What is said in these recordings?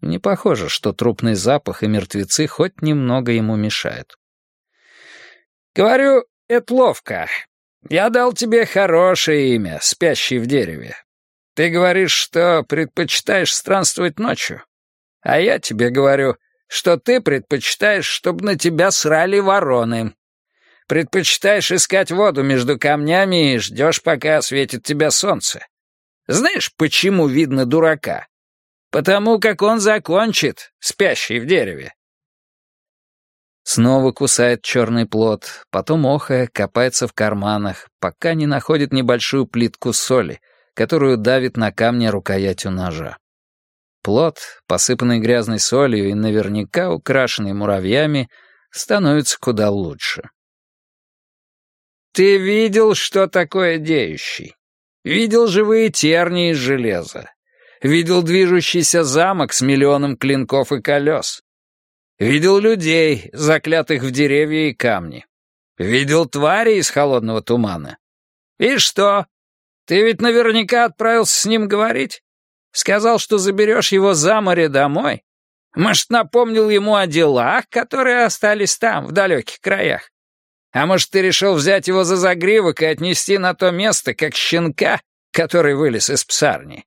Не похоже, что трупный запах и мертвецы хоть немного ему мешают. «Говорю, это ловко. Я дал тебе хорошее имя, спящий в дереве. Ты говоришь, что предпочитаешь странствовать ночью. А я тебе говорю, что ты предпочитаешь, чтобы на тебя срали вороны. Предпочитаешь искать воду между камнями и ждешь, пока осветит тебя солнце. Знаешь, почему видно дурака? Потому как он закончит, спящий в дереве». Снова кусает черный плод, потом, охая, копается в карманах, пока не находит небольшую плитку соли, которую давит на камне рукоятью ножа. Плод, посыпанный грязной солью и наверняка украшенный муравьями, становится куда лучше. «Ты видел, что такое деющий? Видел живые тернии из железа? Видел движущийся замок с миллионом клинков и колес? Видел людей, заклятых в деревья и камни? Видел твари из холодного тумана? И что? Ты ведь наверняка отправился с ним говорить? Сказал, что заберешь его за море домой? Может, напомнил ему о делах, которые остались там, в далеких краях? А может, ты решил взять его за загривок и отнести на то место, как щенка, который вылез из псарни?»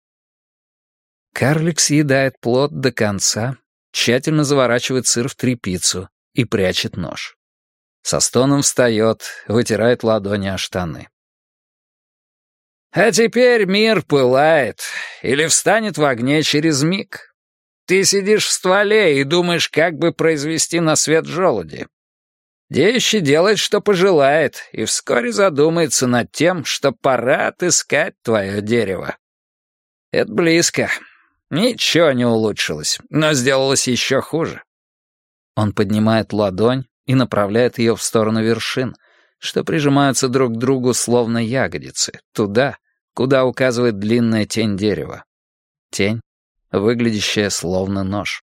Карлик съедает плод до конца, тщательно заворачивает сыр в тряпицу и прячет нож. Со стоном встает, вытирает ладони о штаны. «А теперь мир пылает или встанет в огне через миг. Ты сидишь в стволе и думаешь, как бы произвести на свет желуди. Деющий делает, что пожелает, и вскоре задумается над тем, что пора отыскать твое дерево. Это близко. Ничего не улучшилось, но сделалось еще хуже». Он поднимает ладонь и направляет ее в сторону вершин, что прижимаются друг к другу словно ягодицы, туда, куда указывает длинная тень дерева. Тень, выглядящая словно нож.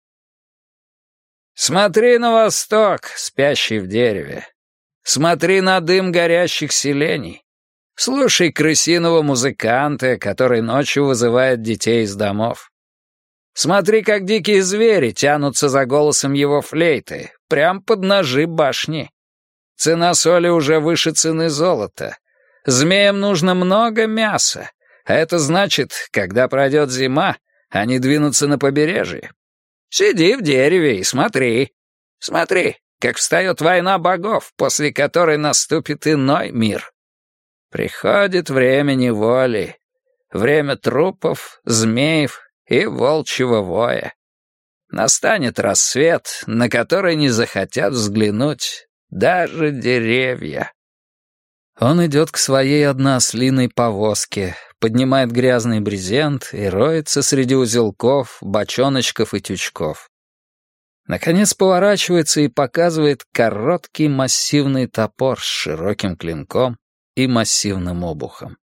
«Смотри на восток, спящий в дереве. Смотри на дым горящих селений. Слушай крысиного музыканта, который ночью вызывает детей из домов. Смотри, как дикие звери тянутся за голосом его флейты, прям под ножи башни. Цена соли уже выше цены золота. Змеям нужно много мяса, а это значит, когда пройдет зима, они двинутся на побережье. Сиди в дереве и смотри. Смотри, как встает война богов, после которой наступит иной мир. Приходит время неволи, время трупов, змеев и волчьего воя. Настанет рассвет, на который не захотят взглянуть даже деревья». Он идет к своей одноослиной повозке, поднимает грязный брезент и роется среди узелков, бочоночков и тючков. Наконец поворачивается и показывает короткий массивный топор с широким клинком и массивным обухом.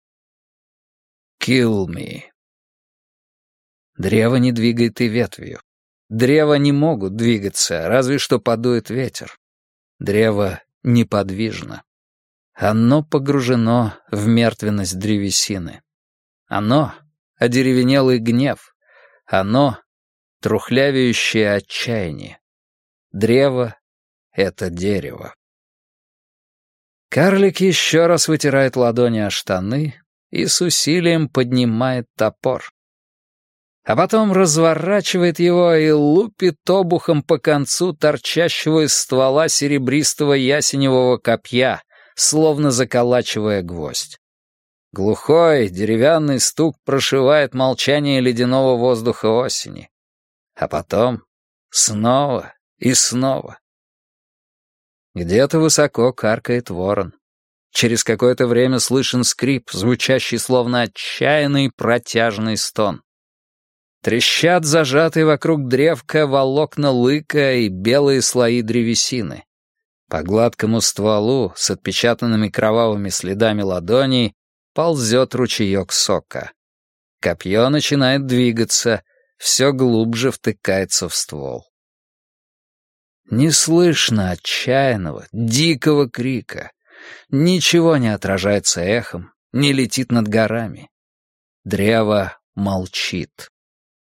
«Kill me». Древо не двигает и ветвью. Древа не могут двигаться, разве что подует ветер. Древо неподвижно. Оно погружено в мертвенность древесины. Оно — одеревенелый гнев. Оно — трухлявеющее отчаяние. Древо — это дерево. Карлик еще раз вытирает ладони о штаны и с усилием поднимает топор. А потом разворачивает его и лупит обухом по концу торчащего из ствола серебристого ясеневого копья, словно заколачивая гвоздь. Глухой деревянный стук прошивает молчание ледяного воздуха осени. А потом снова и снова. Где-то высоко каркает ворон. Через какое-то время слышен скрип, звучащий словно отчаянный протяжный стон. Трещат зажатые вокруг древка волокна лыка и белые слои древесины. По гладкому стволу с отпечатанными кровавыми следами ладоней ползет ручеек сока. Копье начинает двигаться, все глубже втыкается в ствол. Не слышно отчаянного, дикого крика. Ничего не отражается эхом, не летит над горами. Древо молчит.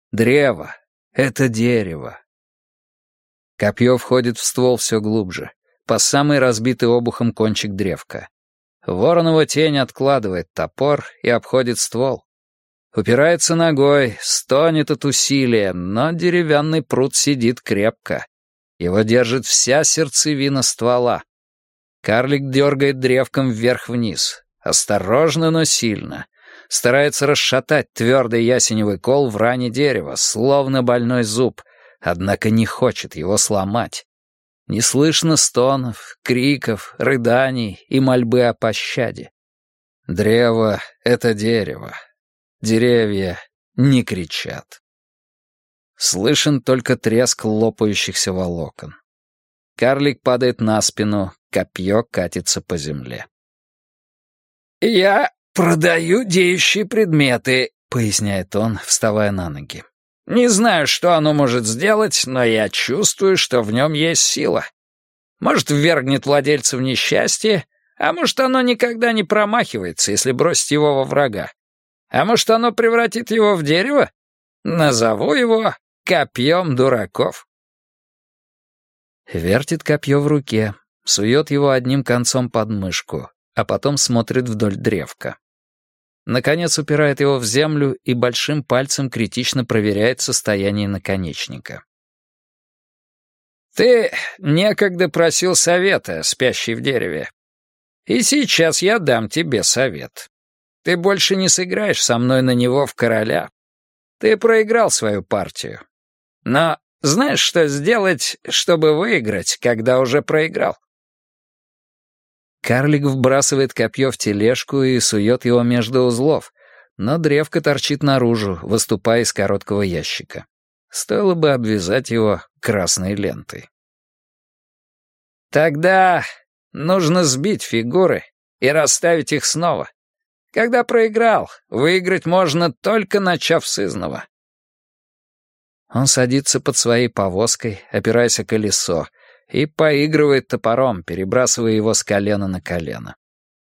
Древо — это дерево. Копье входит в ствол все глубже, по самый разбитый обухом кончик древка. Воронова тень откладывает топор и обходит ствол. Упирается ногой, стонет от усилия, но деревянный прут сидит крепко. Его держит вся сердцевина ствола. Карлик дергает древком вверх-вниз. Осторожно, но сильно. Старается расшатать твердый ясеневый кол в ране дерева, словно больной зуб, однако не хочет его сломать. Не слышно стонов, криков, рыданий и мольбы о пощаде. Древо — это дерево. Деревья не кричат. Слышен только треск лопающихся волокон. Карлик падает на спину, копье катится по земле. «Я продаю деющие предметы», — поясняет он, вставая на ноги. «Не знаю, что оно может сделать, но я чувствую, что в нем есть сила. Может, ввергнет владельца в несчастье, а может, оно никогда не промахивается, если бросить его во врага. А может, оно превратит его в дерево? Назову его копьем дураков». Вертит копье в руке, сует его одним концом под мышку, а потом смотрит вдоль древка. Наконец упирает его в землю и большим пальцем критично проверяет состояние наконечника. «Ты некогда просил совета, спящий в дереве. И сейчас я дам тебе совет. Ты больше не сыграешь со мной на него в короля. Ты проиграл свою партию. Но знаешь, что сделать, чтобы выиграть, когда уже проиграл?» Карлик вбрасывает копье в тележку и сует его между узлов, но древко торчит наружу, выступая из короткого ящика. Стоило бы обвязать его красной лентой. «Тогда нужно сбить фигуры и расставить их снова. Когда проиграл, выиграть можно, только начав с изного». Он садится под своей повозкой, опираясь о колесо, и поигрывает топором, перебрасывая его с колена на колено.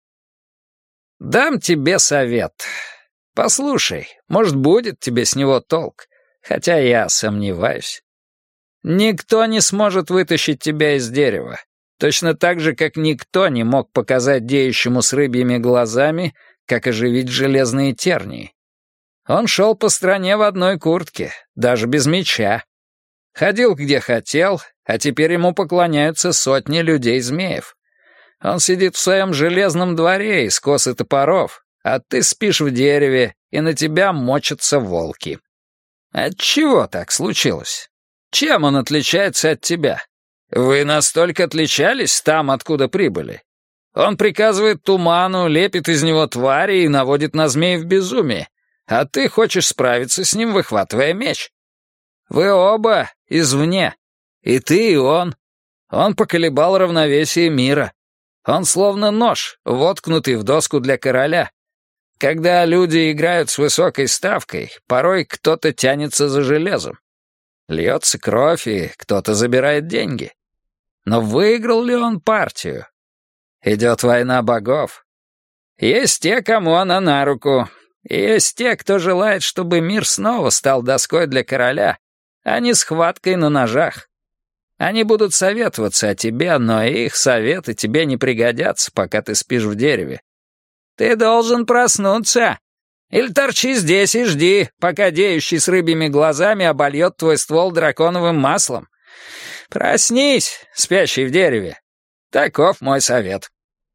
«Дам тебе совет. Послушай, может, будет тебе с него толк, хотя я сомневаюсь. Никто не сможет вытащить тебя из дерева, точно так же, как никто не мог показать деющему с рыбьими глазами, как оживить железные тернии. Он шел по стране в одной куртке, даже без меча. Ходил где хотел, а теперь ему поклоняются сотни людей-змеев. Он сидит в своем железном дворе из кос и топоров, а ты спишь в дереве, и на тебя мочатся волки. Отчего так случилось? Чем он отличается от тебя? Вы настолько отличались там, откуда прибыли? Он приказывает туману, лепит из него твари и наводит на змеев безумие, а ты хочешь справиться с ним, выхватывая меч. Вы оба извне, и ты, и он. Он поколебал равновесие мира. Он словно нож, воткнутый в доску для короля. Когда люди играют с высокой ставкой, порой кто-то тянется за железом. Льется кровь, и кто-то забирает деньги. Но выиграл ли он партию? Идет война богов. Есть те, кому она на руку. Есть те, кто желает, чтобы мир снова стал доской для короля, а не схваткой на ножах. Они будут советоваться о тебе, но их советы тебе не пригодятся, пока ты спишь в дереве. Ты должен проснуться. Или торчи здесь и жди, пока деющий с рыбьими глазами обольет твой ствол драконовым маслом. Проснись, спящий в дереве. Таков мой совет».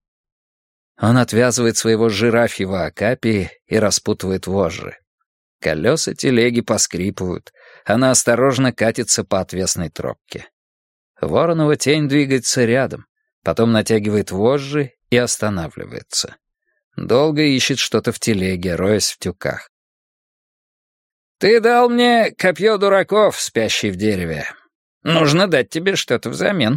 Он отвязывает своего жирафьего окапи и распутывает вожжи. Колеса телеги поскрипывают, она осторожно катится по отвесной тропке. Воронова тень двигается рядом, потом натягивает вожжи и останавливается. Долго ищет что-то в телеге, роясь в тюках. «Ты дал мне копье дураков, спящий в дереве. Нужно дать тебе что-то взамен».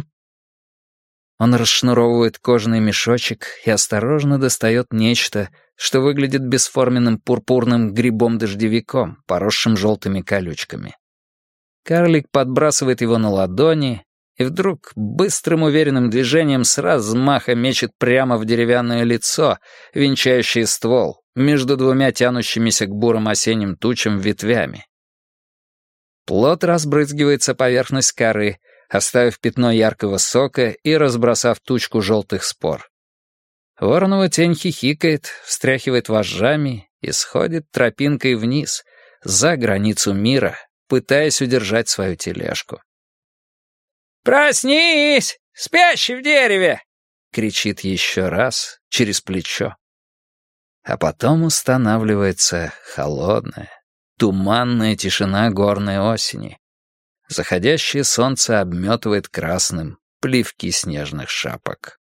Он расшнуровывает кожаный мешочек и осторожно достает нечто, что выглядит бесформенным пурпурным грибом-дождевиком, поросшим желтыми колючками. Карлик подбрасывает его на ладони и вдруг быстрым уверенным движением с размаха мечет прямо в деревянное лицо, венчающее ствол, между двумя тянущимися к бурым осенним тучам ветвями. Плод разбрызгивается поверхность коры, оставив пятно яркого сока и разбросав тучку желтых спор. Воронова тень хихикает, встряхивает вожжами и сходит тропинкой вниз, за границу мира, пытаясь удержать свою тележку. «Проснись, спящий в дереве!» — кричит еще раз через плечо. А потом устанавливается холодная, туманная тишина горной осени. Заходящее солнце обметывает красным плевки снежных шапок.